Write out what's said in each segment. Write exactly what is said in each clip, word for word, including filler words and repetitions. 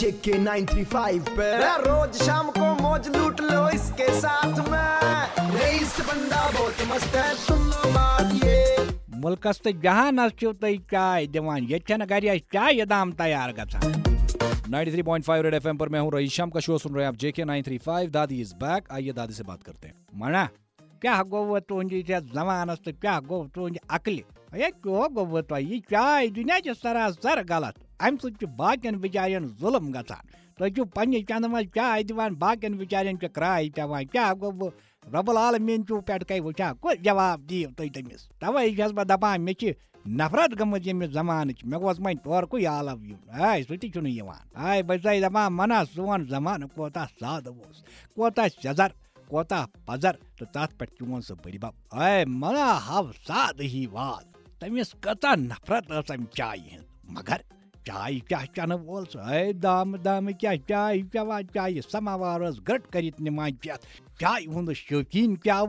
जेके ninety five पे रोज शाम को मौज लूट लो इसके साथ में। रईस बंदा बहुत मस्त है, सुन लो बात ये। मुल्कस तो जहानस छो तई चाय दिवान ये छन घर चाय दाम तैयार गछान। Ninety three point five red FM पर मैं हूं रईस शाम का शो सुन रहे हैं आप जेके नाइन थ्री फाइव। दादी इज बैक। आइए दादी से बात करते हैं। मना क्या गो तुझी जमानस तो क्या गो तुझ अकल ये क्यों गो तो यह चाय दुनिया सरासर गलत। अम सन बिचारन जुलम गसान तुम पे चंद मज चाय दिवान बाकन बिचारन क्राय पेवान क्या गो रबुल आलमीन चू पे कई वुचा कुछ जवाब दियो तुम तमिस। तवे बह दपान मे नफरत गमत यमिस जमान मे गोस मन तोरकुई आलव यून आय सह आय बह दपान मना सोन जमान कोता साद ओस कोता शजर कोता पजर तो तथ पे चोन सह बड़ी बब आय मना हव साद ही वाज तमिस कता नफरत अम चाय हज मगर चाय क्या चन वोल आय दाम दाम क्या चाय पेवान चाय समावार गट कर निमान चेत चाय हूं शौकीन क्या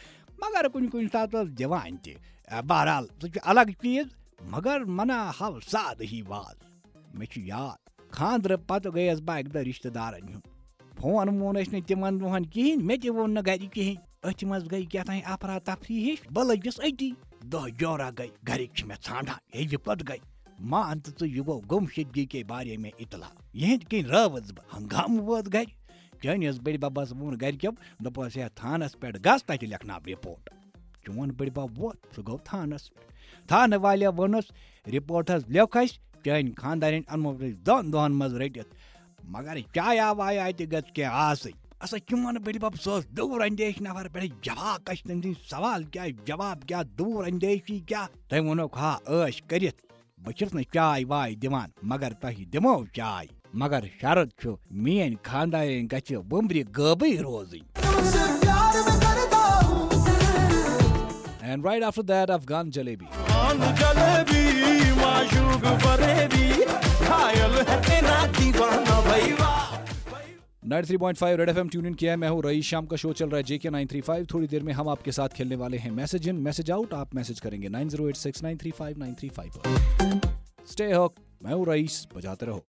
मगर कुन कुन सात दिवान तह। बहरहाल सह अलग चीज मगर मना हव साद ही वाज। मे याद खानद्र पत गयस बह अक दह रिश्तेदारन हुंद फोन वोन तिमन दोहन कहें मे तह वोन गर कहें अथ मज गई क्या तान अफरा तफरी हिश बह लगिस अटी दह जोरा गई गरिक मे ांडान ये कत गई मान तो यह गो गुमशुदगी के बारे में इतला यहद कन रवस बह हंगाम वोत गर चनिस बड़ बबस वोन गरिक्यो दपस है थानस पे गस तत लिखना रिपोर्ट। चोन बड़ बब वोत सह गो थानस पे थान वाले वोनस रिपोर्ट लिख चन खानदारन अनमो दोन दोहन मज रटित मगर चाया वाया गस क्या आस असा चोन बड़ बब सह दूर अंदेश नफर पे जवाब कश तम सवाल क्या जवाब क्या दूर अंदेशी क्या तम वोनोक हा ऐश कर बस न चाय वाय दिवान मगर तह दिमो चाय मगर शरत छो मेन खानदारन गछ बुम्ब्रि गबई रोजन। And right after that, Afghan Jalebi. Ninety three point five red FM tune in किया है। मैं हूं रईस शाम का शो चल रहा है जेके नाइन थ्री फाइव। थोड़ी देर में हम आपके साथ खेलने वाले हैं मैसेज इन मैसेज आउट। आप मैसेज करेंगे nine zero eight six nine three five nine three five पर। स्टे होक, मैं हूं रईस, बजाते रहो।